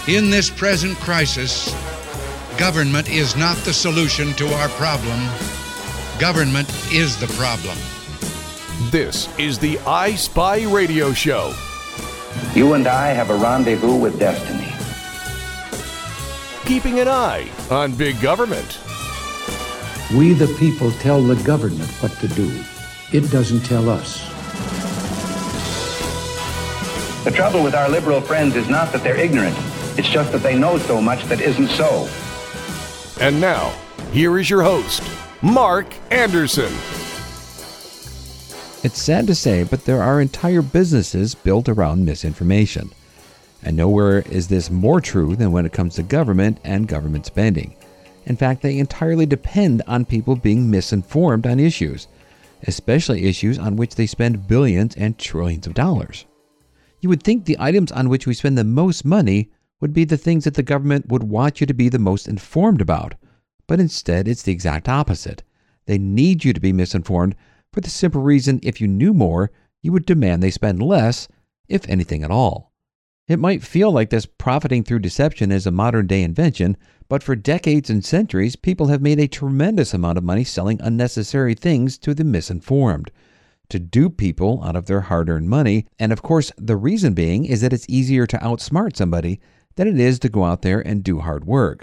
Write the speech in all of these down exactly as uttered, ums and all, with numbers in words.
In this present crisis, government is not the solution to our problem. Government is the problem. This is the I Spy Radio Show. You and I have a rendezvous with destiny. Keeping an eye on big government. We the people tell the government what to do. It doesn't tell us. The trouble with our liberal friends is not that they're ignorant. It's just that they know so much that isn't so. And now, here is your host, Mark Anderson. It's sad to say, but there are entire businesses built around misinformation. And nowhere is this more true than when it comes to government and government spending. In fact, they entirely depend on people being misinformed on issues, especially issues on which they spend billions and trillions of dollars. You would think the items on which we spend the most money would be the things that the government would want you to be the most informed about. But instead, it's the exact opposite. They need you to be misinformed for the simple reason if you knew more, you would demand they spend less, if anything at all. It might feel like this profiting through deception is a modern-day invention, but for decades and centuries, people have made a tremendous amount of money selling unnecessary things to the misinformed, to dupe people out of their hard-earned money, and of course, the reason being is that it's easier to outsmart somebody than it is to go out there and do hard work.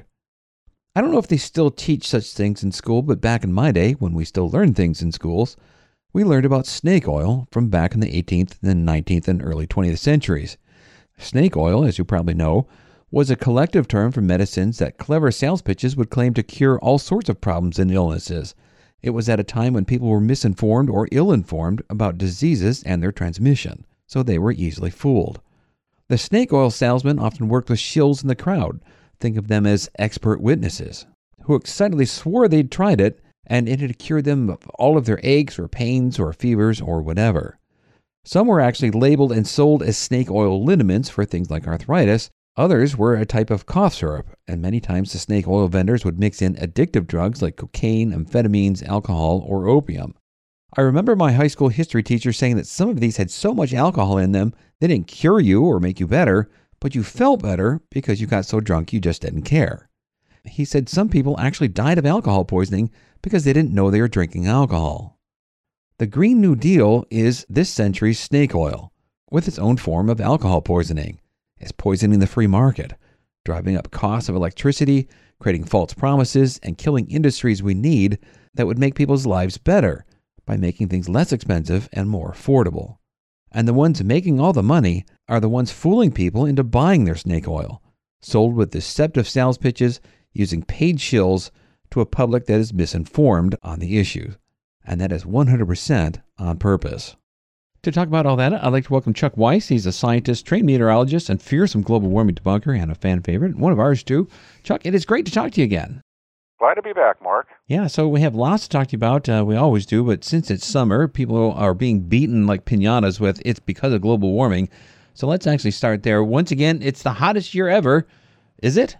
I don't know if they still teach such things in school, but back in my day, when we still learned things in schools, we learned about snake oil from back in the eighteenth, and nineteenth, and early twentieth centuries. Snake oil, as you probably know, was a collective term for medicines that clever sales pitches would claim to cure all sorts of problems and illnesses. It was at a time when people were misinformed or ill-informed about diseases and their transmission, so they were easily fooled. The snake oil salesman often worked with shills in the crowd, think of them as expert witnesses, who excitedly swore they'd tried it and it had cured them of all of their aches or pains or fevers or whatever. Some were actually labeled and sold as snake oil liniments for things like arthritis. Others were a type of cough syrup, and many times the snake oil vendors would mix in addictive drugs like cocaine, amphetamines, alcohol, or opium. I remember my high school history teacher saying that some of these had so much alcohol in them, they didn't cure you or make you better, but you felt better because you got so drunk you just didn't care. He said some people actually died of alcohol poisoning because they didn't know they were drinking alcohol. The Green New Deal is this century's snake oil, with its own form of alcohol poisoning. It's poisoning the free market, driving up costs of electricity, creating false promises, and killing industries we need that would make people's lives better by making things less expensive and more affordable. And the ones making all the money are the ones fooling people into buying their snake oil, sold with deceptive sales pitches using paid shills to a public that is misinformed on the issue. And that is one hundred percent on purpose. To talk about all that, I'd like to welcome Chuck Weiss. He's a scientist, trained meteorologist, and fearsome global warming debunker, and a fan favorite, one of ours too. Chuck, it is great to talk to you again. Glad to be back, Mark. Yeah, so we have lots to talk to you about. Uh, we always do, but since it's summer, people are being beaten like piñatas with it's because of global warming. So let's actually start there. Once again, it's the hottest year ever. Is it?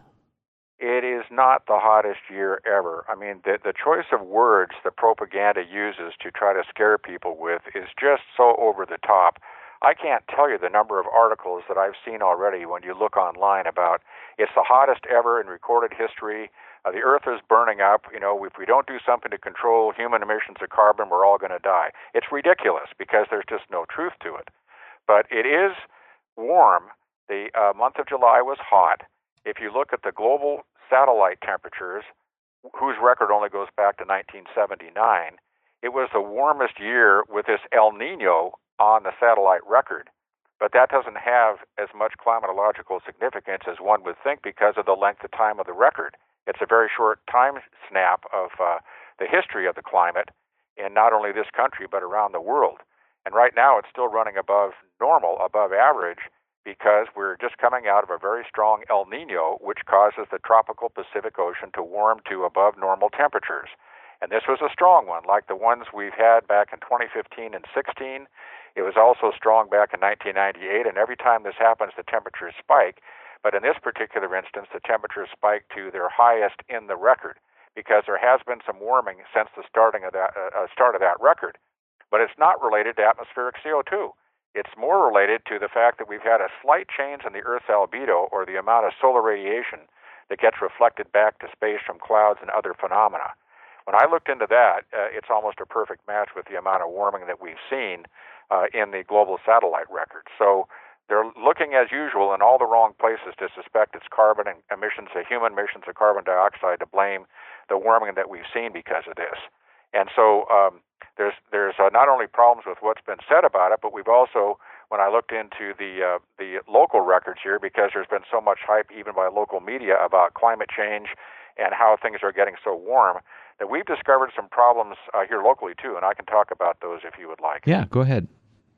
It is not the hottest year ever. I mean, the, the choice of words that propaganda uses to try to scare people with is just so over the top. I can't tell you the number of articles that I've seen already when you look online about it's the hottest ever in recorded history. Uh, the earth is burning up. You know, if we don't do something to control human emissions of carbon, we're all going to die. It's ridiculous because there's just no truth to it. But it is warm. The uh, month of July was hot. If you look at the global satellite temperatures, whose record only goes back to nineteen seventy-nine, it was the warmest year with this El Nino on the satellite record. But that doesn't have as much climatological significance as one would think because of the length of time of the record. It's a very short time snap of uh, the history of the climate in not only this country but around the world. And right now it's still running above normal, above average, because we're just coming out of a very strong El Nino, which causes the tropical Pacific Ocean to warm to above normal temperatures. And this was a strong one, like the ones we've had back in twenty fifteen and sixteen. It was also strong back in nineteen ninety-eight, and every time this happens, the temperatures spike. But in this particular instance, the temperatures spike to their highest in the record, because there has been some warming since the starting of that uh, start of that record. But it's not related to atmospheric C O two. It's more related to the fact that we've had a slight change in the Earth's albedo, or the amount of solar radiation that gets reflected back to space from clouds and other phenomena. When I looked into that, uh, it's almost a perfect match with the amount of warming that we've seen uh, in the global satellite record. So they're looking, as usual, in all the wrong places to suspect it's carbon emissions, the human emissions of carbon dioxide, to blame the warming that we've seen because of this. And so um, there's there's uh, not only problems with what's been said about it, but we've also, when I looked into the uh, the local records here, because there's been so much hype even by local media about climate change and how things are getting so warm, that we've discovered some problems uh, here locally too, and I can talk about those if you would like. Yeah, go ahead.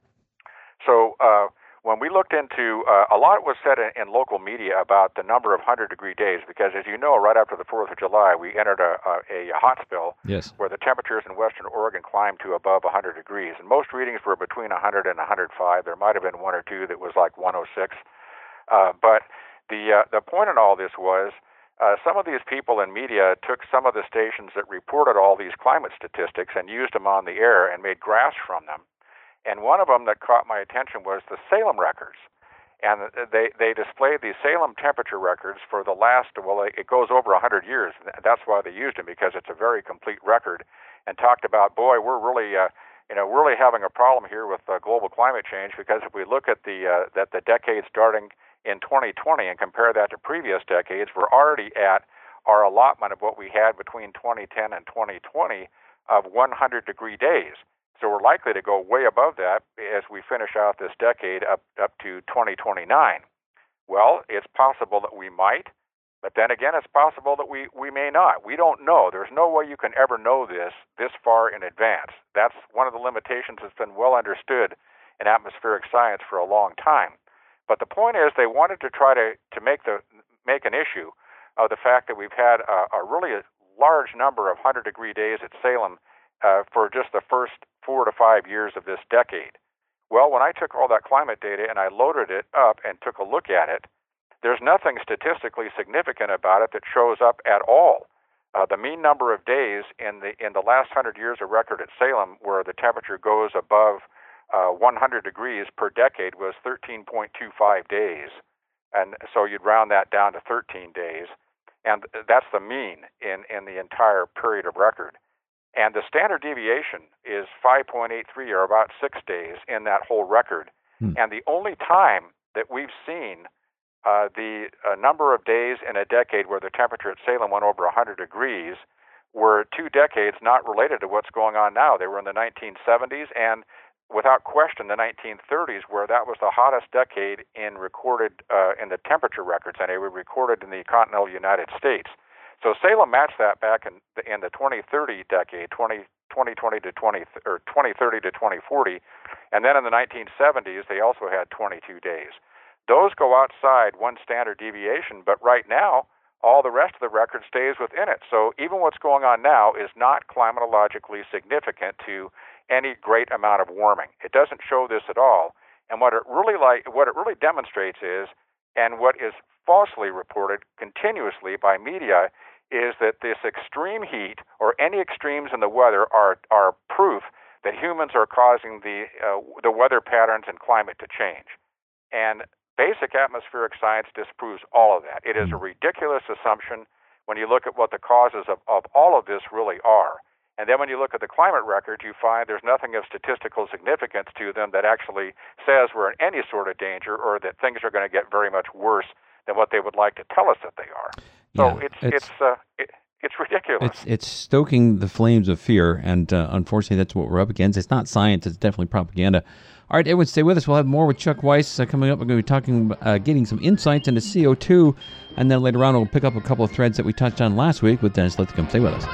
So uh, when we looked into, uh, a lot was said in, in local media about the number of hundred-degree days, because as you know, right after the fourth of July, we entered a, a, a hot spell yes. where the temperatures in western Oregon climbed to above one hundred degrees, and most readings were between one hundred and one hundred five. There might have been one or two that was like one oh six. Uh, but the uh, the point in all this was, Uh, some of these people in media took some of the stations that reported all these climate statistics and used them on the air and made graphs from them. And one of them that caught my attention was the Salem records. And they, they displayed the Salem temperature records for the last, well, it goes over one hundred years. That's why they used them, because it's a very complete record, and talked about, boy, we're really, uh, you know, really having a problem here with uh, global climate change, because if we look at the, uh, that the decade starting in twenty twenty and compare that to previous decades, we're already at our allotment of what we had between twenty ten and twenty twenty of one hundred degree days. So we're likely to go way above that as we finish out this decade up, up to twenty twenty-nine. Well, it's possible that we might, but then again, it's possible that we, we may not. We don't know. There's no way you can ever know this this far in advance. That's one of the limitations that's been well understood in atmospheric science for a long time. But the point is, they wanted to try to, to make the make an issue of the fact that we've had a, a really large number of hundred-degree days at Salem uh, for just the first four to five years of this decade. Well, when I took all that climate data and I loaded it up and took a look at it, there's nothing statistically significant about it that shows up at all. Uh, the mean number of days in the in the last hundred years of record at Salem, where the temperature goes above Uh, one hundred degrees per decade, was thirteen point two five days. And so you'd round that down to thirteen days. And that's the mean in, in the entire period of record. And the standard deviation is five point eight three, or about six days in that whole record. Hmm. And the only time that we've seen uh, the uh, number of days in a decade where the temperature at Salem went over one hundred degrees were two decades not related to what's going on now. They were in the nineteen seventies and, without question, the nineteen thirties, where that was the hottest decade in recorded uh, in the temperature records, and they were recorded in the continental United States. So Salem matched that back in the, in the twenty thirty decade, twenty twenty to twenty or twenty thirty to twenty forty, and then in the nineteen seventies they also had twenty-two days. Those go outside one standard deviation, but right now all the rest of the record stays within it. So even what's going on now is not climatologically significant to any great amount of warming. It doesn't show this at all. And what it really like, what it really demonstrates is, and what is falsely reported continuously by media, is that this extreme heat or any extremes in the weather are are proof that humans are causing the uh, the weather patterns and climate to change. And basic atmospheric science disproves all of that. It is a ridiculous assumption when you look at what the causes of, of all of this really are. And then when you look at the climate records, you find there's nothing of statistical significance to them that actually says we're in any sort of danger, or that things are going to get very much worse than what they would like to tell us that they are. So yeah, it's it's it's, uh, it, it's ridiculous. It's it's stoking the flames of fear, and uh, unfortunately, that's what we're up against. It's not science; it's definitely propaganda. All right, everyone, stay with us. We'll have more with Chuck Weiss uh, coming up. We're going to be talking, uh, getting some insights into C O two, and then later on, we'll pick up a couple of threads that we touched on last week with Dennis Lithicum. Stay with us.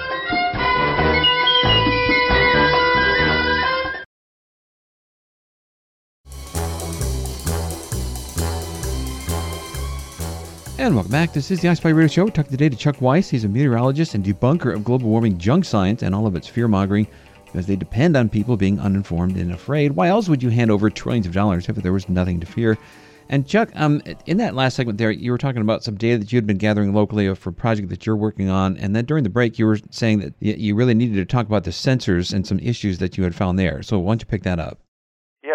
And welcome back. This is the iSpy Radio Show. We talk today to Chuck Weiss. He's a meteorologist and debunker of global warming junk science and all of its fear-mongering, because they depend on people being uninformed and afraid. Why else would you hand over trillions of dollars if there was nothing to fear? And Chuck, um, in that last segment there, you were talking about some data that you had been gathering locally for a project that you're working on. And then during the break, you were saying that you really needed to talk about the sensors and some issues that you had found there. So why don't you pick that up? Yes. Uh,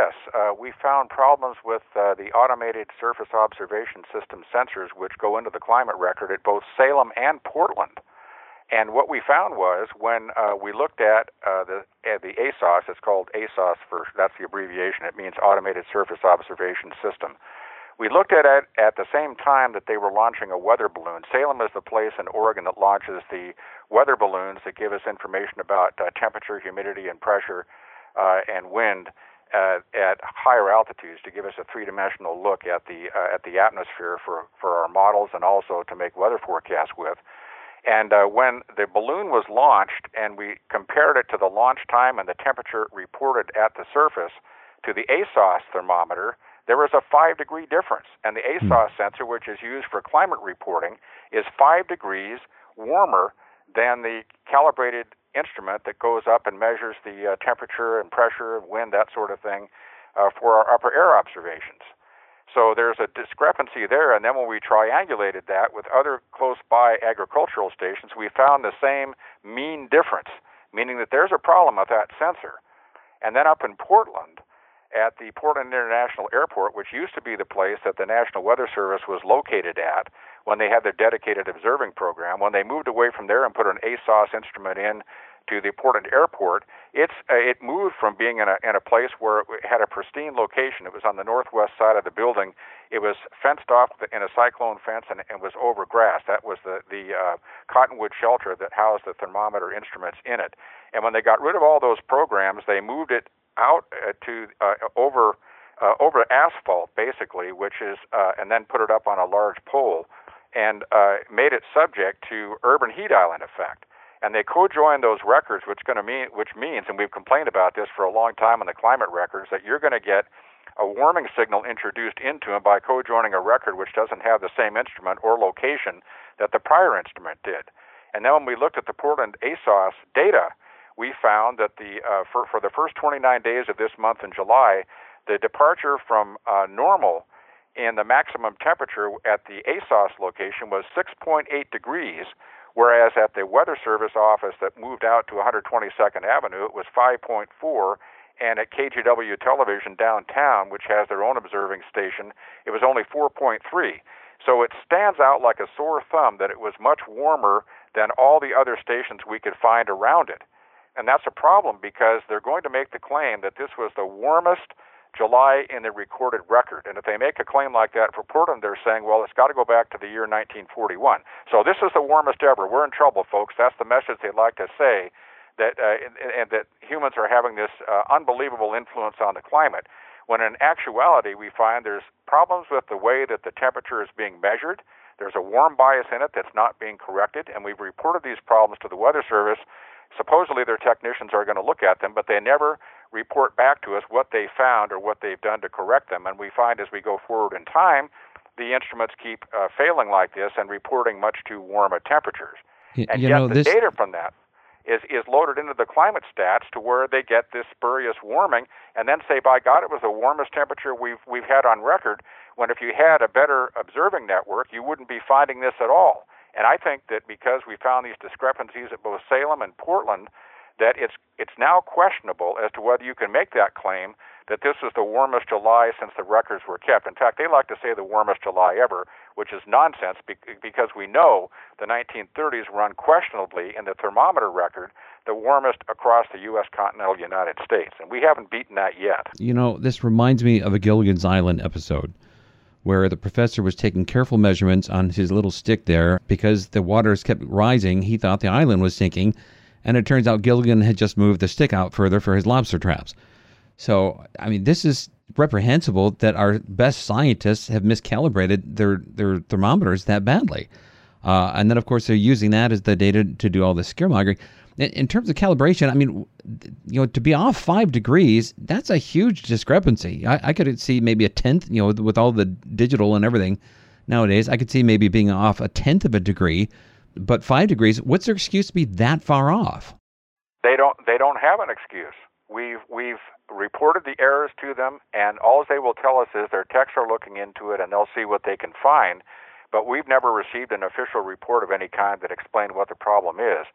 uh, we found problems with uh, the automated surface observation system sensors, which go into the climate record at both Salem and Portland. And what we found was when uh, we looked at uh, the uh, the A S O S, it's called A S O S for that's the abbreviation. It means Automated Surface Observation System. We looked at it at the same time that they were launching a weather balloon. Salem is the place in Oregon that launches the weather balloons that give us information about uh, temperature, humidity, and pressure uh, and wind uh, at higher altitudes to give us a three-dimensional look at the uh, at the atmosphere for, for our models and also to make weather forecasts with. And uh, when the balloon was launched and we compared it to the launch time and the temperature reported at the surface to the A S O S thermometer, there was a five-degree difference. And the A S O S sensor, which is used for climate reporting, is five degrees warmer than the calibrated instrument that goes up and measures the uh, temperature and pressure and wind, that sort of thing, uh, for our upper air observations. So there's a discrepancy there, and then when we triangulated that with other close-by agricultural stations, we found the same mean difference, meaning that there's a problem with that sensor. And then up in Portland, at the Portland International Airport, which used to be the place that the National Weather Service was located at when they had their dedicated observing program, when they moved away from there and put an A S O S instrument in to the Portland Airport, it's uh, it moved from being in a in a place where it had a pristine location. It was on the northwest side of the building. It was fenced off in a cyclone fence and, and was over grass. That was the the uh, cottonwood shelter that housed the thermometer instruments in it. And when they got rid of all those programs, they moved it out uh, to uh, over uh, over asphalt, basically, which is uh, and then put it up on a large pole and uh, made it subject to urban heat island effect. And they co-joined those records, which going to mean, which means, and we've complained about this for a long time on the climate records, that you're going to get a warming signal introduced into them by co-joining a record which doesn't have the same instrument or location that the prior instrument did. And then when we looked at the Portland A S O S data, we found that the uh, for, for the first twenty-nine days of this month in July, the departure from uh, normal in the maximum temperature at the A S O S location was six point eight degrees, whereas at the Weather Service office that moved out to one hundred twenty-second Avenue, it was five point four, and at K G W Television downtown, which has their own observing station, it was only four point three. So it stands out like a sore thumb that it was much warmer than all the other stations we could find around it. And that's a problem because they're going to make the claim that this was the warmest July in the recorded record. And if they make a claim like that for Portland, they're saying, well, it's got to go back to the year nineteen forty-one. So this is the warmest ever. We're in trouble, folks. That's the message they'd like to say, that uh, and, and that humans are having this uh, unbelievable influence on the climate, when in actuality we find there's problems with the way that the temperature is being measured. There's a warm bias in it that's not being corrected, and we've reported these problems to the Weather Service. Supposedly their technicians are going to look at them, but they never report back to us what they found or what they've done to correct them. And we find as we go forward in time, the instruments keep uh, failing like this and reporting much too warm a temperatures. Y- and you yet know, the this... data from that is, is loaded into the climate stats to where they get this spurious warming and then say, by God, it was the warmest temperature we've we've had on record, when if you had a better observing network, you wouldn't be finding this at all. And I think that because we found these discrepancies at both Salem and Portland, that it's it's now questionable as to whether you can make that claim that this is the warmest July since the records were kept. In fact, they like to say the warmest July ever, which is nonsense because we know the nineteen thirties were unquestionably, in the thermometer record, the warmest across the U S continental United States. And we haven't beaten that yet. You know, this reminds me of a Gilligan's Island episode where the professor was taking careful measurements on his little stick there because the waters kept rising. He thought the island was sinking, and it turns out Gilligan had just moved the stick out further for his lobster traps. So, I mean, this is reprehensible that our best scientists have miscalibrated their, their thermometers that badly. Uh, and then, of course, they're using that as the data to do all this scaremongering. In, in terms of calibration, I mean, you know, to be off five degrees, that's a huge discrepancy. I, I could see maybe a tenth, you know, with, with all the digital and everything nowadays, I could see maybe being off a tenth of a degree. But five degrees, what's their excuse to be that far off? They don't. They don't have an excuse. We've we've reported the errors to them, and all they will tell us is their techs are looking into it, and they'll see what they can find. But we've never received an official report of any kind that explained what the problem is.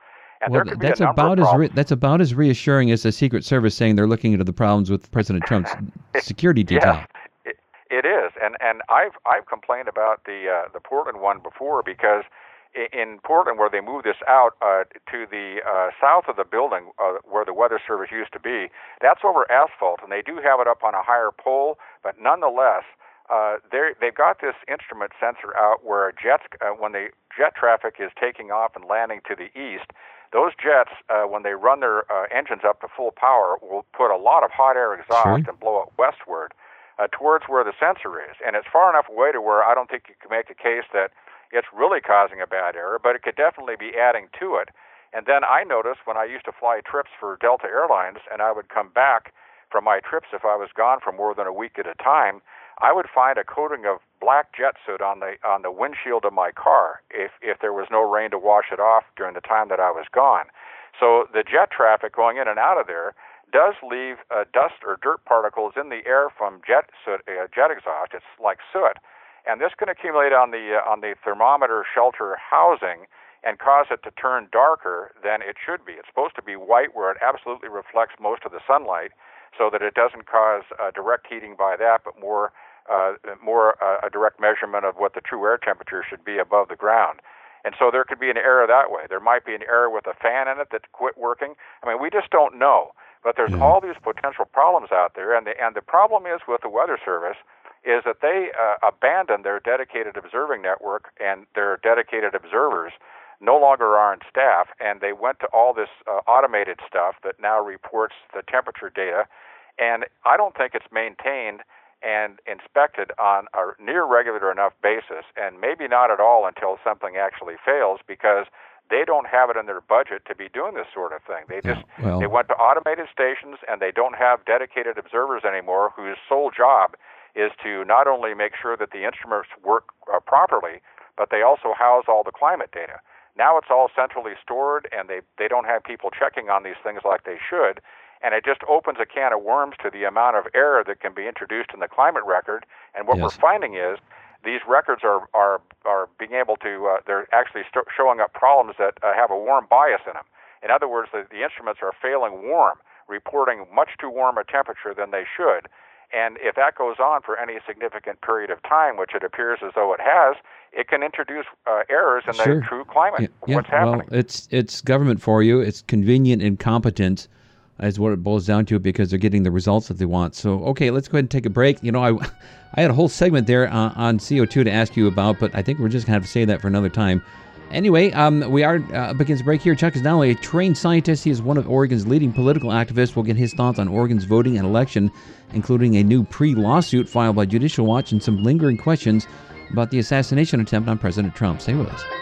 And well, there could be that's a number about of as re- problems. that's about as reassuring as the Secret Service saying they're looking into the problems with President Trump's security detail. Yes, it, it is, and and I've I've complained about the uh, the Portland one before, because in Portland, where they moved this out uh, to the uh, south of the building uh, where the Weather Service used to be, that's over asphalt, and they do have it up on a higher pole, but nonetheless, uh, they've got this instrument sensor out where jets, uh, when the jet traffic is taking off and landing to the east, those jets, uh, when they run their uh, engines up to full power, will put a lot of hot air exhaust Sure. and blow it westward uh, towards where the sensor is, and it's far enough away to where I don't think you can make a case that it's really causing a bad error, but it could definitely be adding to it. And then I noticed when I used to fly trips for Delta Airlines, and I would come back from my trips if I was gone for more than a week at a time, I would find a coating of black jet soot on the on the windshield of my car if if there was no rain to wash it off during the time that I was gone. So the jet traffic going in and out of there does leave uh, dust or dirt particles in the air from jet soot, uh, jet exhaust. It's like soot. And this can accumulate on the uh, on the thermometer shelter housing and cause it to turn darker than it should be. It's supposed to be white where it absolutely reflects most of the sunlight, so that it doesn't cause uh, direct heating by that, but more uh, more uh, a direct measurement of what the true air temperature should be above the ground. And so there could be an error that way. There might be an error with a fan in it that quit working. I mean, we just don't know. But there's Yeah. all these potential problems out there, and the and the problem is with the Weather Service is that they uh, abandoned their dedicated observing network, and their dedicated observers no longer are on staff, and they went to all this uh, automated stuff that now reports the temperature data, and I don't think it's maintained and inspected on a near regular enough basis, and maybe not at all until something actually fails, because they don't have it in their budget to be doing this sort of thing. They just Yeah, well- they went to automated stations, and they don't have dedicated observers anymore whose sole job is to not only make sure that the instruments work uh, properly, but they also house all the climate data. Now it's all centrally stored, and they, they don't have people checking on these things like they should, and it just opens a can of worms to the amount of error that can be introduced in the climate record. And what Yes. we're finding is these records are are, are being able to, uh, they're actually st- showing up problems that uh, have a warm bias in them. In other words, the, the instruments are failing warm, reporting much too warm a temperature than they should. And if that goes on for any significant period of time, which it appears as though it has, it can introduce uh, errors in Sure. the true climate. Yeah, yeah, What's happening? Well, it's it's government for you. It's convenient and competent, is what it boils down to, because they're getting the results that they want. So, okay, let's go ahead and take a break. You know, I I had a whole segment there uh, on C O two to ask you about, but I think we're just going to have to save that for another time. Anyway, um, we are uh, up against the break here. Chuck is not only a trained scientist, he is one of Oregon's leading political activists. We'll get his thoughts on Oregon's voting and election, including a new pre-lawsuit filed by Judicial Watch and some lingering questions about the assassination attempt on President Trump. Stay with us.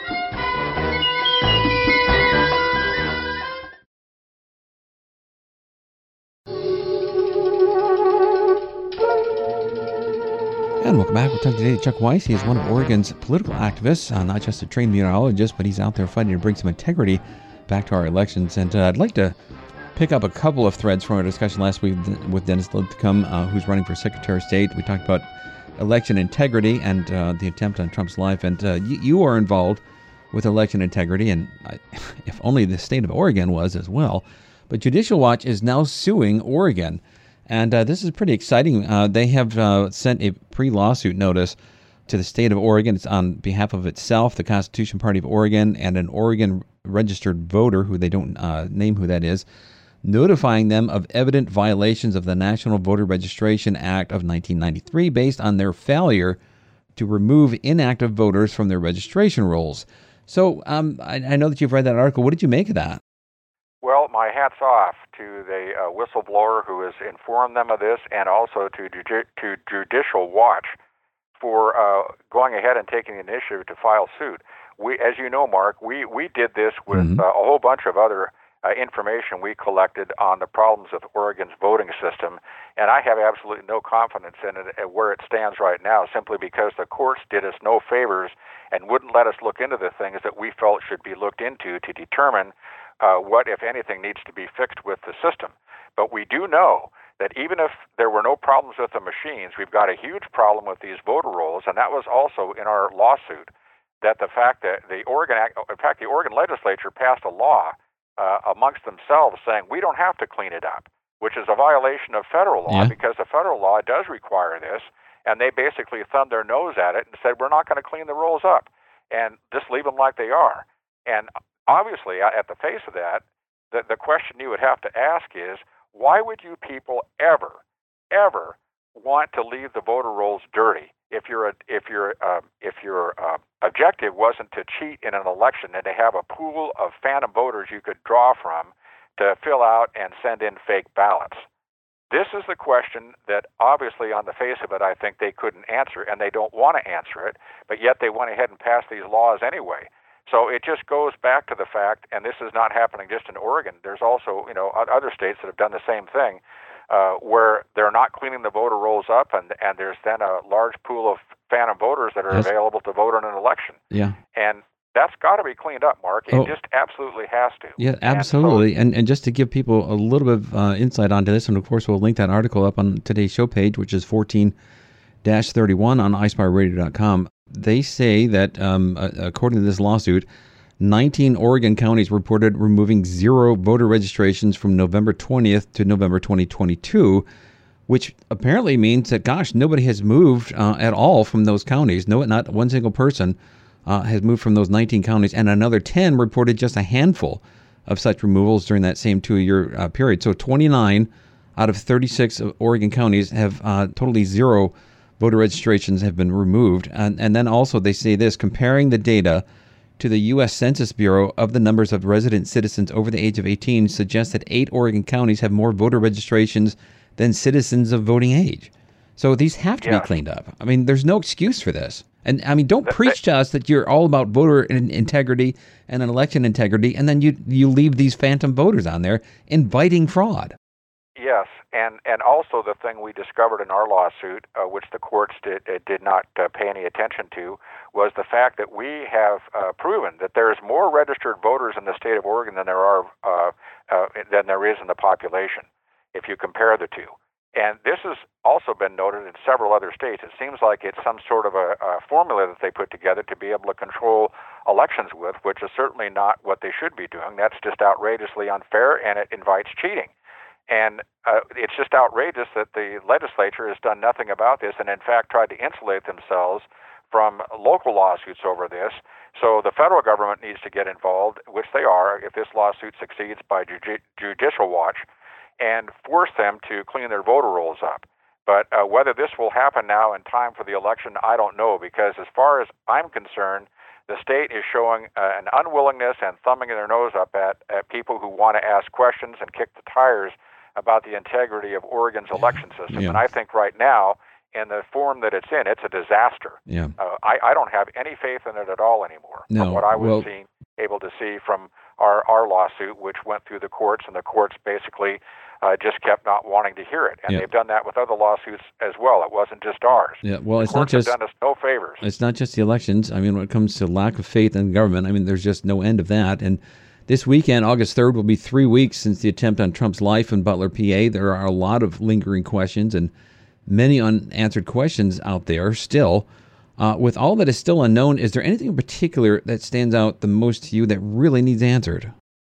And welcome back. We're talking today to Chuck Weiss. He is one of Oregon's political activists, uh, not just a trained meteorologist, but he's out there fighting to bring some integrity back to our elections. And uh, I'd like to pick up a couple of threads from our discussion last week with Dennis Lipscomb, uh, who's running for Secretary of State. We talked about election integrity and uh, the attempt on Trump's life. And uh, you, you are involved with election integrity, and I, if only the state of Oregon was as well. But Judicial Watch is now suing Oregon. And uh, this is pretty exciting. Uh, they have uh, sent a pre-lawsuit notice to the state of Oregon. It's on behalf of itself, the Constitution Party of Oregon, and an Oregon registered voter, who they don't uh, name who that is, notifying them of evident violations of the National Voter Registration Act of nineteen ninety-three based on their failure to remove inactive voters from their registration rolls. So um, I, I know that you've read that article. What did you make of that? Well, my hat's off to the uh, whistleblower who has informed them of this, and also to, Judi- to Judicial Watch for uh, going ahead and taking the initiative to file suit. We, as you know, Mark, we, we did this with Mm-hmm. uh, a whole bunch of other uh, information we collected on the problems with Oregon's voting system, and I have absolutely no confidence in it at where it stands right now, simply because the courts did us no favors and wouldn't let us look into the things that we felt should be looked into to determine Uh, what, if anything, needs to be fixed with the system. But we do know that even if there were no problems with the machines, we've got a huge problem with these voter rolls, and that was also in our lawsuit, that the fact that the Oregon, in fact, the Oregon legislature passed a law uh, amongst themselves saying, we don't have to clean it up, which is a violation of federal law, Yeah. because the federal law does require this, and they basically thumbed their nose at it and said, we're not going to clean the rolls up, and just leave them like they are. And obviously, at the face of that, the, the question you would have to ask is, why would you people ever, ever want to leave the voter rolls dirty if your if your uh, if your uh, objective wasn't to cheat in an election and to have a pool of phantom voters you could draw from to fill out and send in fake ballots? This is the question that obviously on the face of it I think they couldn't answer, and they don't want to answer it, but yet they went ahead and passed these laws anyway. So it just goes back to the fact, and this is not happening just in Oregon, there's also, you know, other states that have done the same thing, uh, where they're not cleaning the voter rolls up, and, and there's then a large pool of phantom voters that are Yes. available to vote in an election. Yeah. And that's got to be cleaned up, Mark. It Oh. just absolutely has to. Yeah, And absolutely. so- And, and just to give people a little bit of uh, insight onto this, and of course we'll link that article up on today's show page, which is fourteen dash thirty-one on i spire radio dot com. They say that, um, uh, according to this lawsuit, nineteen Oregon counties reported removing zero voter registrations from November twentieth to November twenty twenty-two, which apparently means that, gosh, nobody has moved uh, at all from those counties. No, not one single person uh, has moved from those nineteen counties, and another ten reported just a handful of such removals during that same two-year uh, period. So twenty-nine out of thirty-six of Oregon counties have uh, totally zero voter registrations have been removed. And, and then also they say this, comparing the data to the U S Census Bureau of the numbers of resident citizens over the age of eighteen suggests that eight Oregon counties have more voter registrations than citizens of voting age. So these have to Yeah. be cleaned up. I mean, there's no excuse for this. And I mean, don't preach to us that you're all about voter in- integrity and an election integrity, and then you you leave these phantom voters on there inviting fraud. Yes, and, and also the thing we discovered in our lawsuit, uh, which the courts did, uh, did not uh, pay any attention to, was the fact that we have uh, proven that there's more registered voters in the state of Oregon than there are uh, uh, than there is in the population, if you compare the two. And this has also been noted in several other states. It seems like it's some sort of a, a formula that they put together to be able to control elections with, which is certainly not what they should be doing. That's just outrageously unfair, and it invites cheating. And uh, it's just outrageous that the legislature has done nothing about this and, in fact, tried to insulate themselves from local lawsuits over this. So the federal government needs to get involved, which they are, if this lawsuit succeeds by Ju- Judicial Watch, and force them to clean their voter rolls up. But uh, whether this will happen now in time for the election, I don't know, because as far as I'm concerned, the state is showing uh, an unwillingness and thumbing their nose up at, at people who want to ask questions and kick the tires about the integrity of Oregon's election system. Yeah. And I think right now, in the form that it's in, it's a disaster. Yeah. Uh, I, I don't have any faith in it at all anymore. No, From what I was well- seeing, able to see from our, our lawsuit, which went through the courts, and the courts basically uh, just kept not wanting to hear it. And Yeah. they've done that with other lawsuits as well. It wasn't just ours. Yeah, well, the it's not courts just have done us no favors. it's not just the elections. I mean, when it comes to lack of faith in government, I mean, there's just no end of that. And this weekend, August third, will be three weeks since the attempt on Trump's life in Butler, P A. There are a lot of lingering questions and many unanswered questions out there still. Uh, with all that is still unknown, is there anything in particular that stands out the most to you that really needs answered?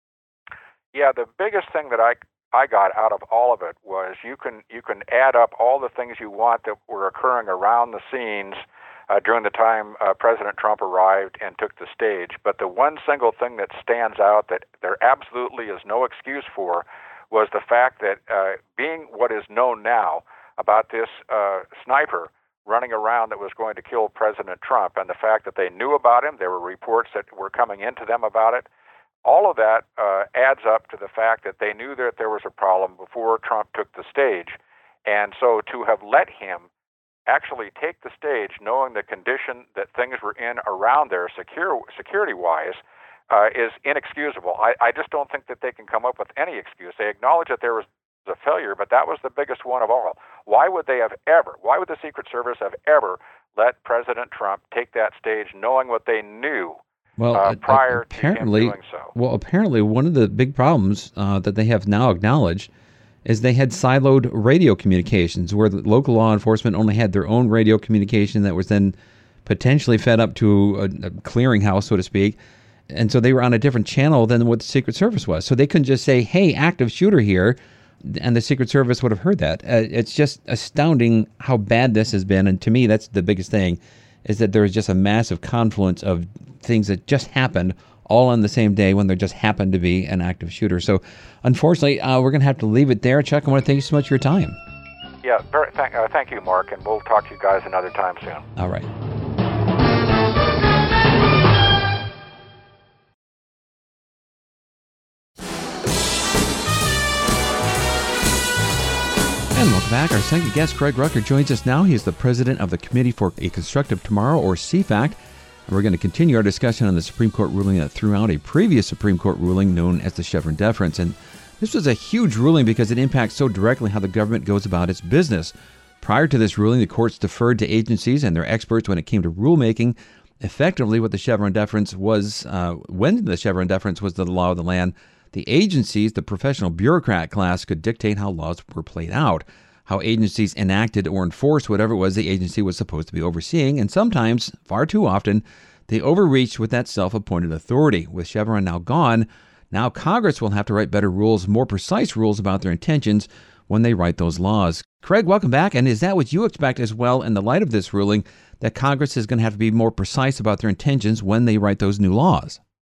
Yeah, the biggest thing that I I got out of all of it was you can you can add up all the things you want that were occurring around the scenes uh, during the time uh, President Trump arrived and took the stage. But the one single thing that stands out that there absolutely is no excuse for was the fact that uh, being what is known now about this uh, sniper running around that was going to kill President Trump, and the fact that they knew about him, there were reports that were coming into them about it, all of that uh, adds up to the fact that they knew that there was a problem before Trump took the stage. And so to have let him actually take the stage, knowing the condition that things were in around there secure, security-wise, uh, is inexcusable. I, I just don't think that they can come up with any excuse. They acknowledge that there was a failure, but that was the biggest one of all. Why would they have ever, why would the Secret Service have ever let President Trump take that stage knowing what they knew Well, uh, prior apparently, to him doing so? Well, apparently one of the big problems uh, that they have now acknowledged is they had siloed radio communications, where the local law enforcement only had their own radio communication that was then potentially fed up to a, a clearinghouse, so to speak, And so they were on a different channel than what the Secret Service was. So they couldn't just say, hey, active shooter here, and the Secret Service would have heard that. Uh, it's just astounding how bad this has been. And to me, that's the biggest thing, is that there is just a massive confluence of things that just happened all on the same day when there just happened to be an active shooter. So unfortunately, uh, we're going to have to leave it there. Chuck, I want to thank you so much for your time. Yeah, very, thank, uh, thank you, Mark, and we'll talk to you guys another time soon. All right. And welcome back. Our second guest, Craig Rucker, joins us now. He is the president of the Committee for a Constructive Tomorrow, or C FAC. And we're going to continue our discussion on the Supreme Court ruling that threw out a previous Supreme Court ruling known as the Chevron deference. And this was a huge ruling because it impacts so directly how the government goes about its business. Prior to this ruling, the courts deferred to agencies and their experts when it came to rulemaking. Effectively, what the Chevron deference was, uh, when the Chevron deference was the law of the land, the agencies, the professional bureaucrat class, could dictate how laws were played out, how agencies enacted or enforced whatever it was the agency was supposed to be overseeing, and sometimes, far too often, they overreached with that self-appointed authority. With Chevron now gone, now Congress will have to write better rules, more precise rules about their intentions when they write those laws. Craig, welcome back. And is that what you expect as well in the light of this ruling, that Congress is going to have to be more precise about their intentions when they write those new laws?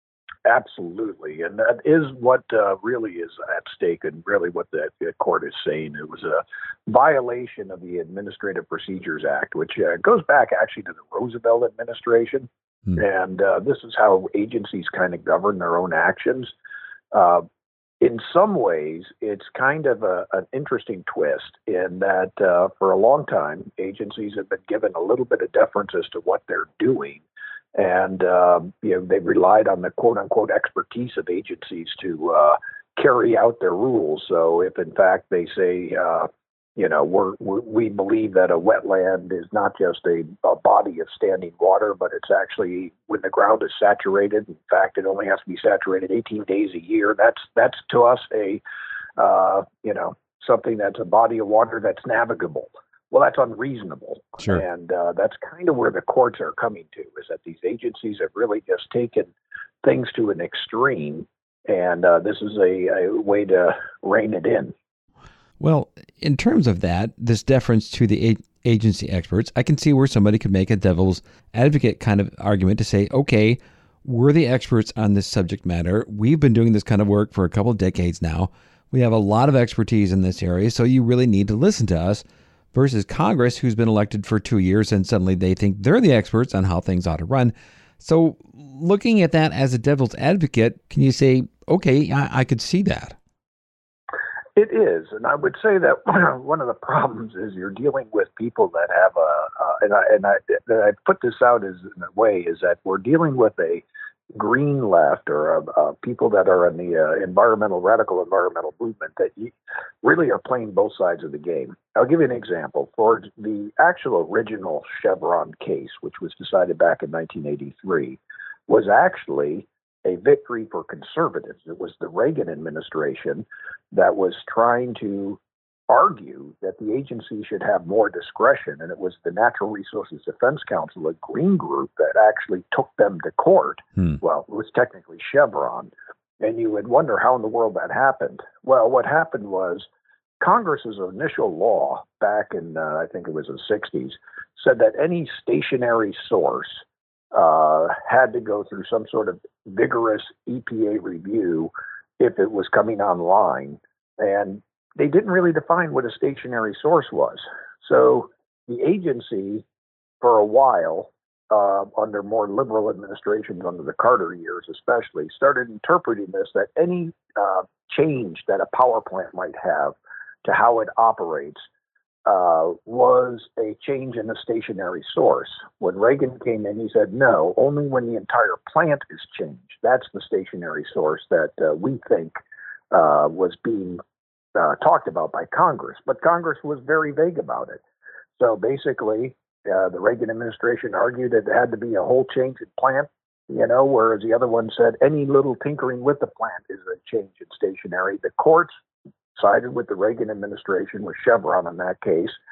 Absolutely. And that is what uh, really is at stake, and really what the, the court is saying. It was a violation of the Administrative Procedures Act, which uh, goes back actually to the Roosevelt administration. Hmm. And uh, this is how agencies kind of govern their own actions. Uh, in some ways, it's kind of a, an interesting twist in that uh, for a long time, agencies have been given a little bit of deference as to what they're doing. And, uh, you know, they relied on the quote unquote expertise of agencies to uh, carry out their rules. So if in fact they say, uh, you know, we're, we're, we believe that a wetland is not just a, a body of standing water, but it's actually when the ground is saturated. In fact, it only has to be saturated eighteen days a year. That's, that's to us a, uh, you know, something that's a body of water that's navigable. Well, that's unreasonable. Sure. And uh, that's kind of where the courts are coming to, is that these agencies have really just taken things to an extreme, and uh, this is a, a way to rein it in. Well, in terms of that, this deference to the a- agency experts, I can see where somebody could make a devil's advocate kind of argument to say, okay, we're the experts on this subject matter. We've been doing this kind of work for a couple of decades now. We have a lot of expertise in this area, so you really need to listen to us. Versus Congress, who's been elected for two years, and suddenly they think they're the experts on how things ought to run. So looking at that as a devil's advocate, can you say, okay, I, I could see that? It is. And I would say that one of the problems is you're dealing with people that have a, uh, and, I, and I, I put this out as in a way, is that we're dealing with a green left, or uh, uh, people that are in the uh, environmental, radical environmental movement that really are playing both sides of the game. I'll give you an example. For the actual original Chevron case, which was decided back in nineteen eighty-three, was actually a victory for conservatives. It was the Reagan administration that was trying to argue that the agency should have more discretion, and it was the Natural Resources Defense Council, a green group, that actually took them to court. Hmm. Well, it was technically Chevron, and you would wonder how in the world that happened. Well, what happened was Congress's initial law back in, uh, I think it was the sixties, said that any stationary source uh, had to go through some sort of vigorous E P A review if it was coming online, and they didn't really define what a stationary source was. So the agency, for a while, uh, under more liberal administrations, under the Carter years especially, started interpreting this that any uh, change that a power plant might have to how it operates uh, was a change in the stationary source. When Reagan came in, he said, no, only when the entire plant is changed. That's the stationary source that uh, we think uh, was being Uh, talked about by Congress, but Congress was very vague about it. So basically, uh, the Reagan administration argued that it had to be a whole change in plant, you know, whereas the other one said any little tinkering with the plant is a change in stationary. The courts sided with the Reagan administration, with Chevron in that case,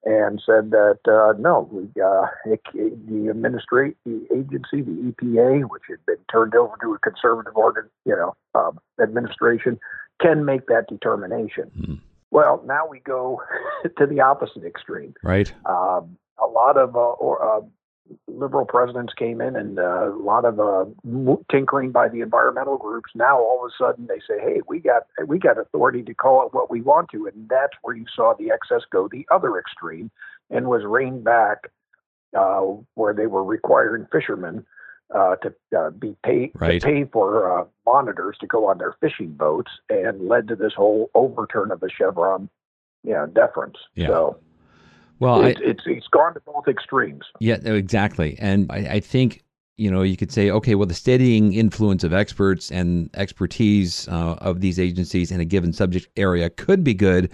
and said that uh, no, we, uh, it, the administrate the agency, the E P A, which had been turned over to a conservative organ, you know, uh, administration, can make that determination. Mm. Well, now we go to the opposite extreme. Right. Um, a lot of uh, or, uh, liberal presidents came in, and uh, a lot of uh, tinkering by the environmental groups. Now all of a sudden they say, "Hey, we got we got authority to call it what we want to," and that's where you saw the excess go the other extreme, and was reined back, uh, where they were requiring fishermen uh, to uh, be paid right. to pay for uh, monitors to go on their fishing boats, and led to this whole overturn of the Chevron, you know, deference. Yeah. So. Well, it, I, it's it's gone to both extremes. Yeah, exactly. And I, I think, you know, you could say, okay, well, the steadying influence of experts and expertise uh, of these agencies in a given subject area could be good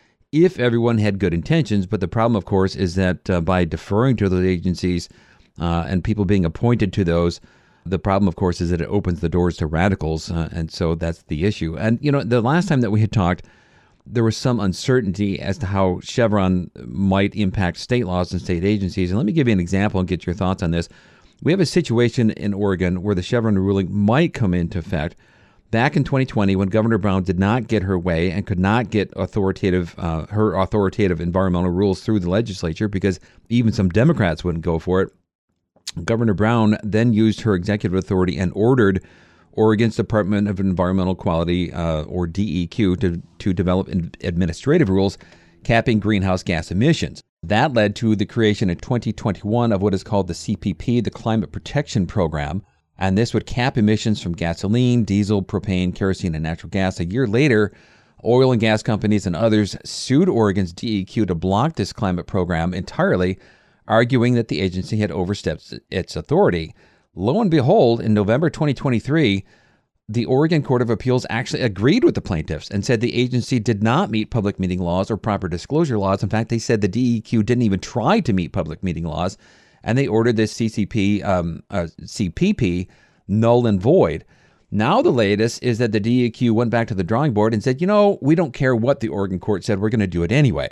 if everyone had good intentions. But the problem, of course, is that uh, by deferring to those agencies uh, and people being appointed to those, the problem, of course, is that it opens the doors to radicals. Uh, and so that's the issue. And, you know, the last time that we had talked, there was some uncertainty as to how Chevron might impact state laws and state agencies. And let me give you an example and get your thoughts on this. We have a situation in Oregon where the Chevron ruling might come into effect. Back in twenty twenty, when Governor Brown did not get her way and could not get authoritative, uh, her authoritative environmental rules through the legislature because even some Democrats wouldn't go for it, Governor Brown then used her executive authority and ordered Oregon's Department of Environmental Quality, uh, or D E Q, to, to develop in administrative rules capping greenhouse gas emissions. That led to the creation in twenty twenty-one of what is called the C P P, the Climate Protection Program, and this would cap emissions from gasoline, diesel, propane, kerosene, and natural gas. A year later, oil and gas companies and others sued Oregon's D E Q to block this climate program entirely, arguing that the agency had overstepped its authority. Lo and behold, in November twenty twenty-three, the Oregon Court of Appeals actually agreed with the plaintiffs and said the agency did not meet public meeting laws or proper disclosure laws. In fact, they said the D E Q didn't even try to meet public meeting laws, and they ordered this C C P, um, uh, C P P null and void. Now the latest is that the D E Q went back to the drawing board and said, you know, we don't care what the Oregon court said, we're going to do it anyway.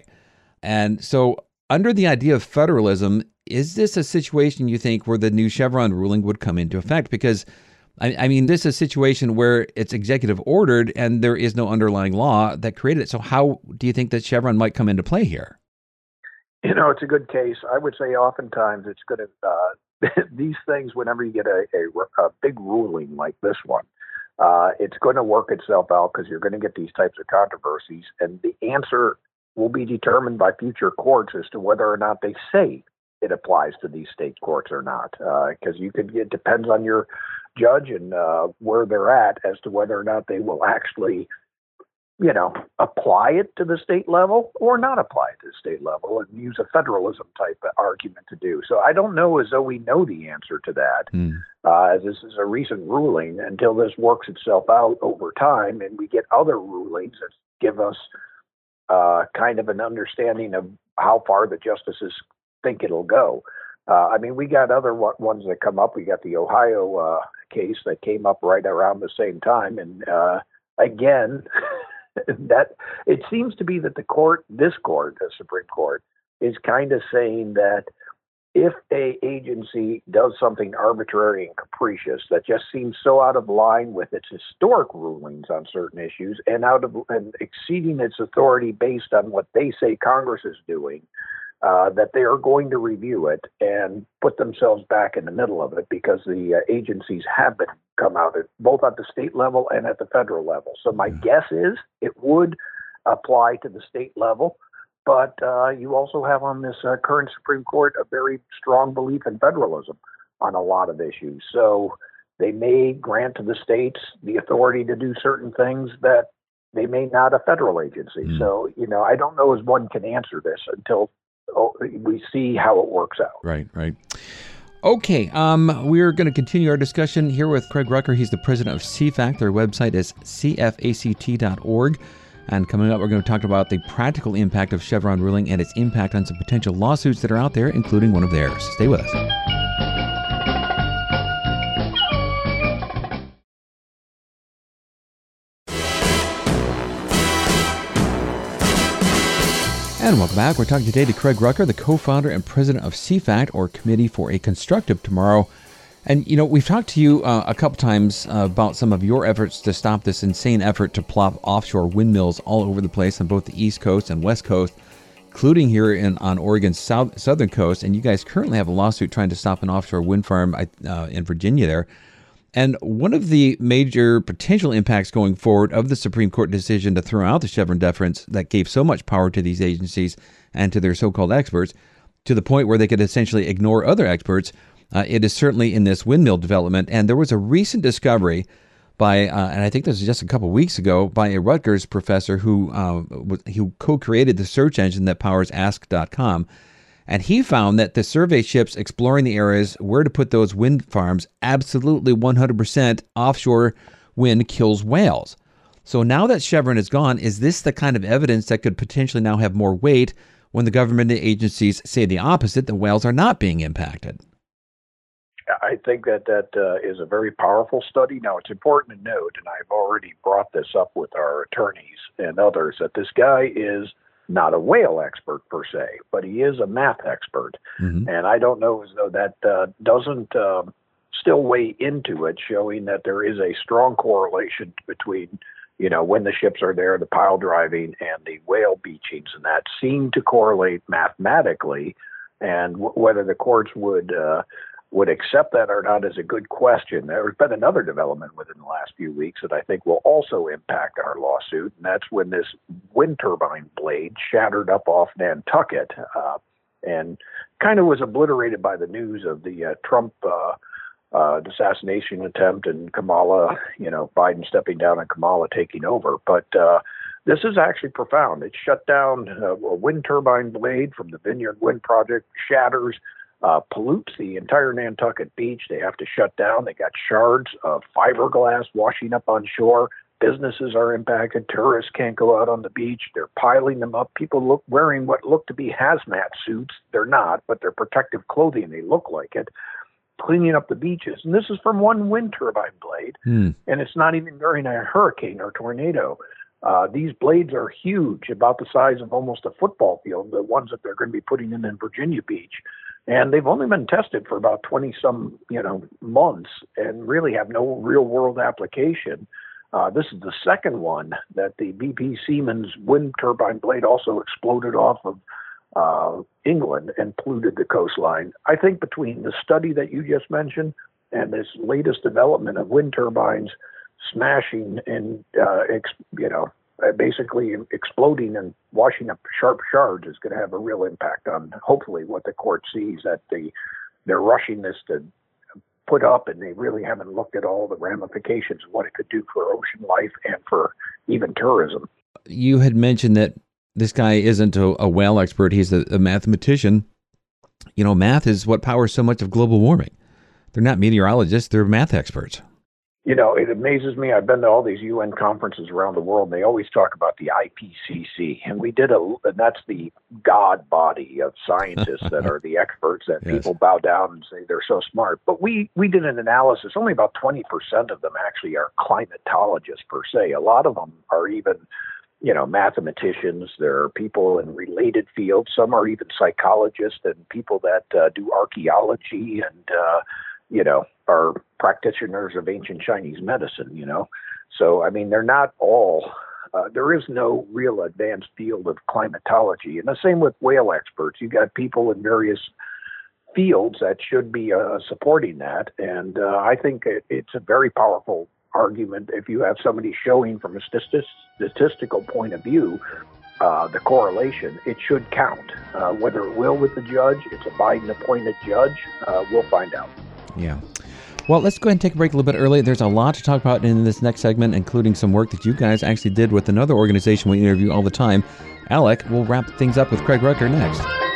And so under the idea of federalism, is this a situation you think where the new Chevron ruling would come into effect? Because, I, I mean, this is a situation where it's executive ordered and there is no underlying law that created it. So how do you think that Chevron might come into play here? You know, it's a good case. I would say oftentimes it's going to, uh, these things, whenever you get a, a, a big ruling like this one, uh, it's going to work itself out because you're going to get these types of controversies. And the answer will be determined by future courts as to whether or not they say it applies to these state courts or not, because uh, you could. It depends on your judge and uh, where they're at as to whether or not they will actually, you know, apply it to the state level or not apply it to the state level and use a federalism type of argument to do. So I don't know as though we know the answer to that, mm. uh, as this is a recent ruling, until this works itself out over time and we get other rulings that give us uh, kind of an understanding of how far the justices think it'll go. Uh, I mean, we got other ones that come up. We got the Ohio uh, case that came up right around the same time. And uh, again, that it seems to be that the court, this court, the Supreme Court, is kind of saying that if a agency does something arbitrary and capricious that just seems so out of line with its historic rulings on certain issues and out of and exceeding its authority based on what they say Congress is doing, Uh, that they are going to review it and put themselves back in the middle of it, because the uh, agencies have been come out at both at the state level and at the federal level. So my mm-hmm. guess is it would apply to the state level, but uh, you also have on this uh, current Supreme Court a very strong belief in federalism on a lot of issues. So they may grant to the states the authority to do certain things that they may not a federal agency. Mm-hmm. So, you know, I don't know as one can answer this until we see how it works out. Right, right. Okay, um, we're going to continue our discussion here with Craig Rucker. He's the president of C FACT. Their website is c f a c t dot org. And coming up, we're going to talk about the practical impact of Chevron ruling and its impact on some potential lawsuits that are out there, including one of theirs. Stay with us. And welcome back. We're talking today to Craig Rucker, the co-founder and president of C FACT, or Committee for a Constructive Tomorrow. And, you know, we've talked to you uh, a couple times uh, about some of your efforts to stop this insane effort to plop offshore windmills all over the place on both the East Coast and West Coast, including here in on Oregon's south, southern coast. And you guys currently have a lawsuit trying to stop an offshore wind farm uh, in Virginia there. And one of the major potential impacts going forward of the Supreme Court decision to throw out the Chevron deference that gave so much power to these agencies and to their so-called experts, to the point where they could essentially ignore other experts, uh, it is certainly in this windmill development. And there was a recent discovery by, uh, and I think this was just a couple of weeks ago, by a Rutgers professor who, uh, was, who co-created the search engine that powers ask dot com. And he found that the survey ships exploring the areas where to put those wind farms, absolutely one hundred percent offshore wind kills whales. So now that Chevron is gone, is this the kind of evidence that could potentially now have more weight when the government agencies say the opposite, that whales are not being impacted? I think that that uh, is a very powerful study. Now, it's important to note, and I've already brought this up with our attorneys and others, that this guy is not a whale expert per se, but he is a math expert. Mm-hmm. And I don't know as though that uh, doesn't uh, still weigh into it, showing that there is a strong correlation between, you know, when the ships are there, the pile driving, and the whale beachings, and that seem to correlate mathematically. And w- whether the courts would uh, would accept that or not is a good question. There's been another development within the last few weeks that I think will also impact our lawsuit, and that's when this wind turbine blade shattered up off Nantucket uh, and kind of was obliterated by the news of the uh, Trump uh, uh, assassination attempt and Kamala, you know, Biden stepping down and Kamala taking over. But uh, this is actually profound. It shut down uh, a wind turbine blade from the Vineyard Wind Project, shatters, Uh, pollutes the entire Nantucket beach. They have to shut down. They got shards of fiberglass washing up on shore. Businesses are impacted. Tourists can't go out on the beach. They're piling them up. People look wearing what look to be hazmat suits. They're not, but they're protective clothing. They look like it. Cleaning up the beaches. And this is from one wind turbine blade. Mm. And it's not even during a hurricane or tornado. Uh, these blades are huge, about the size of almost a football field, the ones that they're going to be putting in in Virginia Beach. And they've only been tested for about twenty some, you know, months and really have no real world application. Uh, this is the second one that the B P Siemens wind turbine blade also exploded off of uh, England and polluted the coastline. I think between the study that you just mentioned and this latest development of wind turbines smashing and, uh, ex- you know, basically exploding and washing up sharp shards is going to have a real impact on hopefully what the court sees, that the they're rushing this to put up, and they really haven't looked at all the ramifications of what it could do for ocean life and for even tourism. You had mentioned that this guy isn't a, a whale expert. He's a, a mathematician. You know, math is what powers so much of global warming. They're not meteorologists. They're math experts. You know, it amazes me. I've been to all these U N conferences around the world, and they always talk about the I P C C. And we did a, and that's the God body of scientists that are the experts that yes. people bow down and say they're so smart. But we, we did an analysis. Only about twenty percent of them actually are climatologists per se. A lot of them are even, you know, mathematicians. There are people in related fields. Some are even psychologists and people that uh, do archaeology and, uh, you know, are practitioners of ancient Chinese medicine, you know. So, I mean, they're not all, uh, there is no real advanced field of climatology. And the same with whale experts. You got people in various fields that should be uh, supporting that. And uh, I think it, it's a very powerful argument if you have somebody showing from a statist- statistical point of view uh, the correlation. It should count. Uh, whether it will with the judge, it's a Biden-appointed judge, uh, we'll find out. Yeah. Well, let's go ahead and take a break a little bit early. There's a lot to talk about in this next segment, including some work that you guys actually did with another organization we interview all the time, ALEC. We'll wrap things up with Craig Rucker next.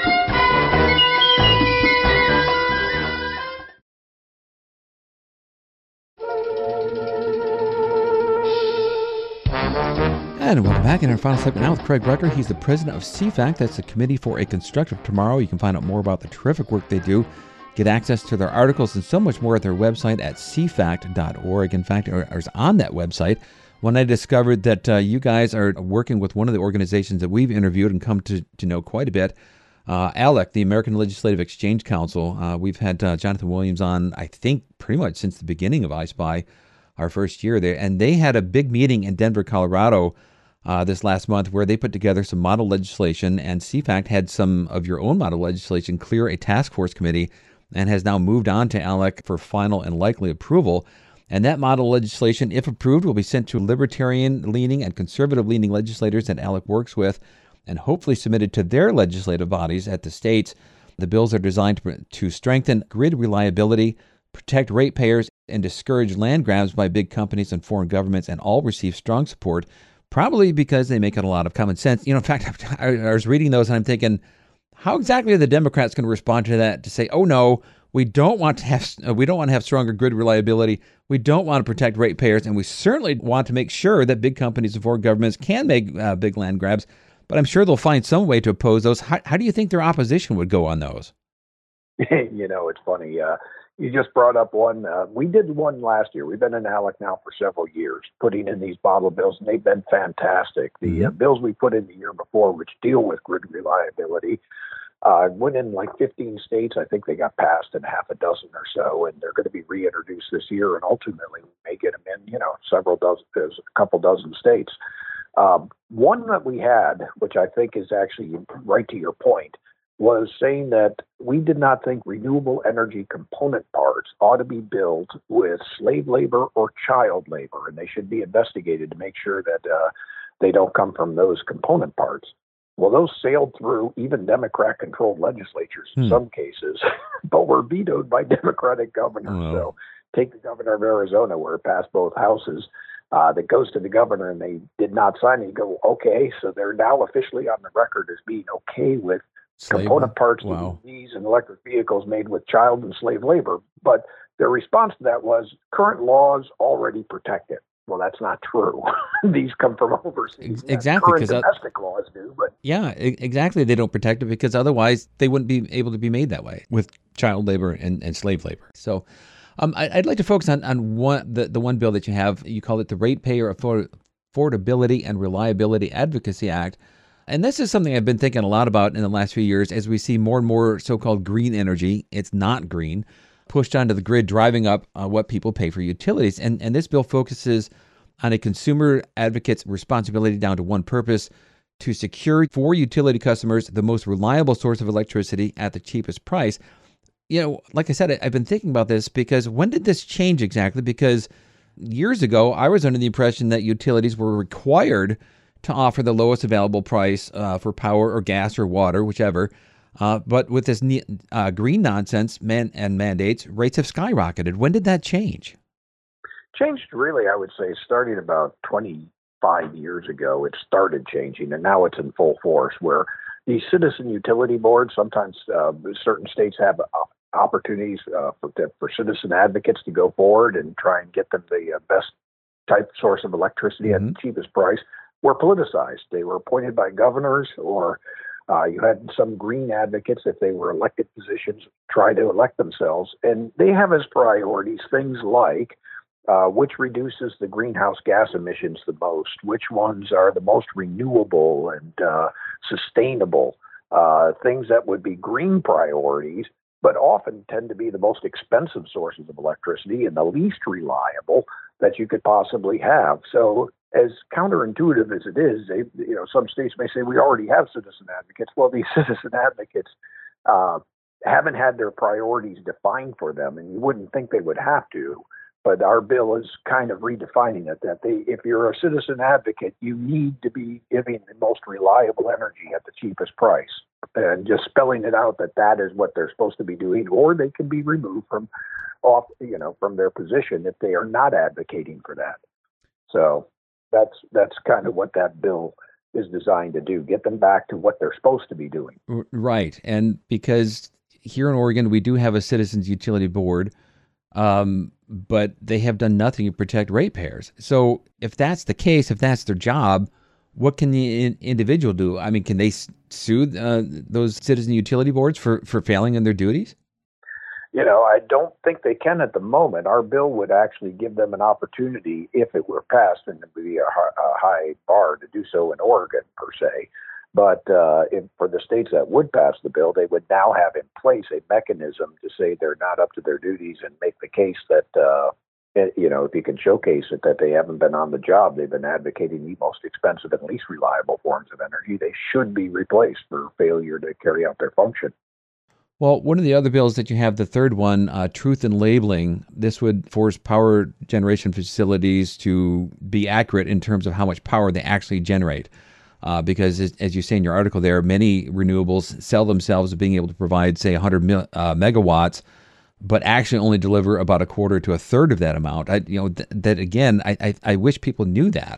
And welcome back in our final segment now with Craig Rucker. He's the president of C FACT. That's the Committee for a Constructive Tomorrow. You can find out more about the terrific work they do, get access to their articles and so much more at their website at c fact dot org. In fact, there's on that website when I discovered that uh, you guys are working with one of the organizations that we've interviewed and come to, to know quite a bit, uh, ALEC, the American Legislative Exchange Council. Uh, we've had uh, Jonathan Williams on, I think, pretty much since the beginning of I SPY, our first year there. And they had a big meeting in Denver, Colorado uh, this last month where they put together some model legislation, and C FACT had some of your own model legislation clear a task force committee and has now moved on to ALEC for final and likely approval. And that model legislation, if approved, will be sent to libertarian-leaning and conservative-leaning legislators that ALEC works with and hopefully submitted to their legislative bodies at the states. The bills are designed to, to strengthen grid reliability, protect ratepayers, and discourage land grabs by big companies and foreign governments, and all receive strong support, probably because they make it a lot of common sense. You know, in fact, I, I was reading those and I'm thinking, how exactly are the Democrats going to respond to that, to say, oh, no, we don't want to have we don't want to have stronger grid reliability. We don't want to protect ratepayers, and we certainly want to make sure that big companies and foreign governments can make uh, big land grabs. But I'm sure they'll find some way to oppose those. How, how do you think their opposition would go on those? You know, it's funny. Uh, you just brought up one. Uh, we did one last year. We've been in ALEC now for several years, putting in these model bills, and they've been fantastic. The mm-hmm. uh, bills we put in the year before, which deal with grid reliability, Uh, went in like fifteen states. I think they got passed in half a dozen or so, and they're going to be reintroduced this year, and ultimately we may get them in, you know, several dozen, there's a couple dozen states. Um, one that we had, which I think is actually right to your point, was saying that we did not think renewable energy component parts ought to be built with slave labor or child labor, and they should be investigated to make sure that uh, they don't come from those component parts. Well, those sailed through even Democrat-controlled legislatures in hmm. some cases, but were vetoed by Democratic governors. Oh. So take the governor of Arizona, where it passed both houses. Uh, that goes to the governor, and they did not sign it. You go, okay, so they're now officially on the record as being okay with slave component labor. Parts wow. of these and electric vehicles made with child and slave labor. But their response to that was, current laws already protect it. Well, that's not true. These come from overseas. Exactly, because domestic laws do. But yeah, exactly. They don't protect it because otherwise they wouldn't be able to be made that way with child labor and, and slave labor. So, um, I, I'd like to focus on on one the, the one bill that you have. You call it the Ratepayer Affordability and Reliability Advocacy Act, and this is something I've been thinking a lot about in the last few years as we see more and more so-called green energy. It's not green. Pushed onto the grid, driving up uh, what people pay for utilities. And and this bill focuses on a consumer advocate's responsibility down to one purpose: to secure for utility customers the most reliable source of electricity at the cheapest price. You know, like I said, I've been thinking about this because when did this change exactly? Because years ago, I was under the impression that utilities were required to offer the lowest available price uh, for power or gas or water, whichever. Uh, but with this uh, green nonsense man- and mandates, rates have skyrocketed. When did that change? Changed, really, I would say, starting about twenty-five years ago. It started changing, and now it's in full force, where these citizen utility boards, sometimes uh, certain states have opportunities uh, for, for citizen advocates to go forward and try and get them the uh, best type source of electricity mm-hmm. at the cheapest price, were politicized. They were appointed by governors, or Uh, you had some green advocates, if they were elected positions, try to elect themselves. And they have as priorities things like uh, which reduces the greenhouse gas emissions the most, which ones are the most renewable and uh, sustainable, uh, things that would be green priorities, but often tend to be the most expensive sources of electricity and the least reliable that you could possibly have. So as counterintuitive as it is, they, you know, some states may say we already have citizen advocates. Well, these citizen advocates uh, haven't had their priorities defined for them, and you wouldn't think they would have to. But our bill is kind of redefining it, that they, if you're a citizen advocate, you need to be giving the most reliable energy at the cheapest price, and just spelling it out that that is what they're supposed to be doing, or they can be removed from off, you know, from their position if they are not advocating for that. So that's that's kind of what that bill is designed to do, get them back to what they're supposed to be doing. Right. And because here in Oregon, we do have a Citizens Utility Board, um, but they have done nothing to protect ratepayers. So if that's the case, if that's their job, what can the in- individual do? I mean, can they sue uh, those citizen utility boards for, for failing in their duties? You know, I don't think they can at the moment. Our bill would actually give them an opportunity, if it were passed, and it would be a, a high bar to do so in Oregon, per se. But uh, if, for the states that would pass the bill, they would now have in place a mechanism to say they're not up to their duties and make the case that, uh, it, you know, if you can showcase it, that they haven't been on the job, they've been advocating the most expensive and least reliable forms of energy, they should be replaced for failure to carry out their function. Well, one of the other bills that you have, the third one, uh, truth in labeling, this would force power generation facilities to be accurate in terms of how much power they actually generate. Uh, because, as, as you say in your article there, many renewables sell themselves as being able to provide, say, one hundred mil, uh, megawatts, but actually only deliver about a quarter to a third of that amount. I, you know, th- that again, I, I, I wish people knew that.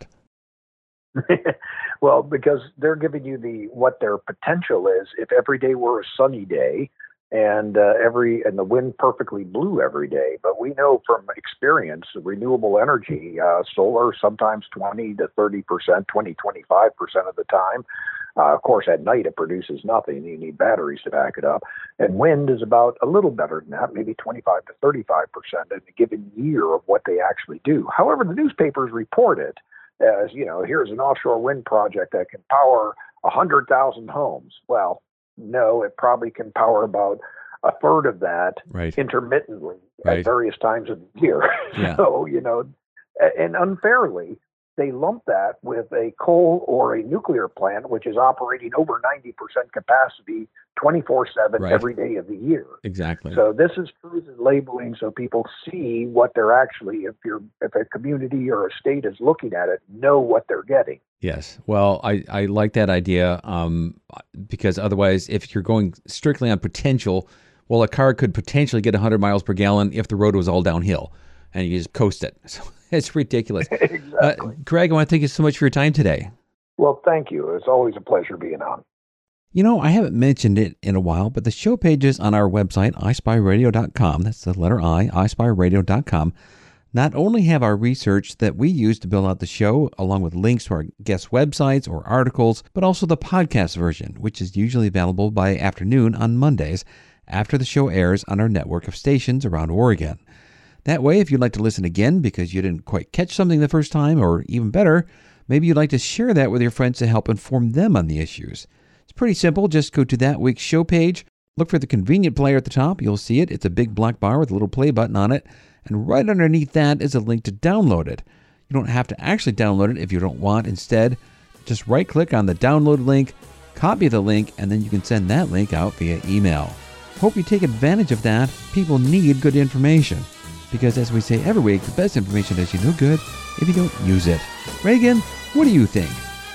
Well, because they're giving you the what their potential is. If every day were a sunny day, and uh, every and the wind perfectly blew every day. But we know from experience, renewable energy, uh, solar sometimes twenty to thirty percent, twenty, twenty-five percent of the time. Uh, of course, at night it produces nothing. You need batteries to back it up. And wind is about a little better than that, maybe twenty-five to thirty-five percent in a given year of what they actually do. However, the newspapers report it as, you know, here's an offshore wind project that can power one hundred thousand homes. Well, no, it probably can power about a third of that right. intermittently right. at various times of the year. Yeah. So, you know, and unfairly, they lump that with a coal or a nuclear plant, which is operating over ninety percent capacity twenty-four seven right. every day of the year. Exactly. So this is truth in labeling so people see what they're actually, if you're, if a community or a state is looking at it, know what they're getting. Yes. Well, I, I like that idea um, because otherwise, if you're going strictly on potential, well, a car could potentially get one hundred miles per gallon if the road was all downhill and you just coast it. So it's ridiculous. Exactly. Uh, Greg, I want to thank you so much for your time today. Well, thank you. It's always a pleasure being on. You know, I haven't mentioned it in a while, but the show pages on our website, i spy radio dot com, that's the letter I, i spy radio dot com, not only have our research that we use to build out the show, along with links to our guest websites or articles, but also the podcast version, which is usually available by afternoon on Mondays after the show airs on our network of stations around Oregon. That way, if you'd like to listen again because you didn't quite catch something the first time, or even better, maybe you'd like to share that with your friends to help inform them on the issues. It's pretty simple. Just go to that week's show page, look for the convenient player at the top. You'll see it. It's a big black bar with a little play button on it. And right underneath that is a link to download it. You don't have to actually download it if you don't want. Instead, just right-click on the download link, copy the link, and then you can send that link out via email. Hope you take advantage of that. People need good information. Because as we say every week, the best information does you no good if you don't use it. Reagan, what do you think?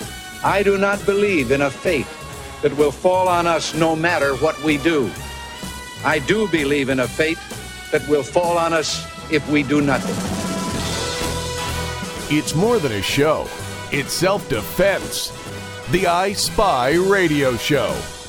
I do not believe in a fate that will fall on us no matter what we do. I do believe in a fate that will fall on us if we do nothing. It's more than a show. It's self-defense. The I Spy Radio Show.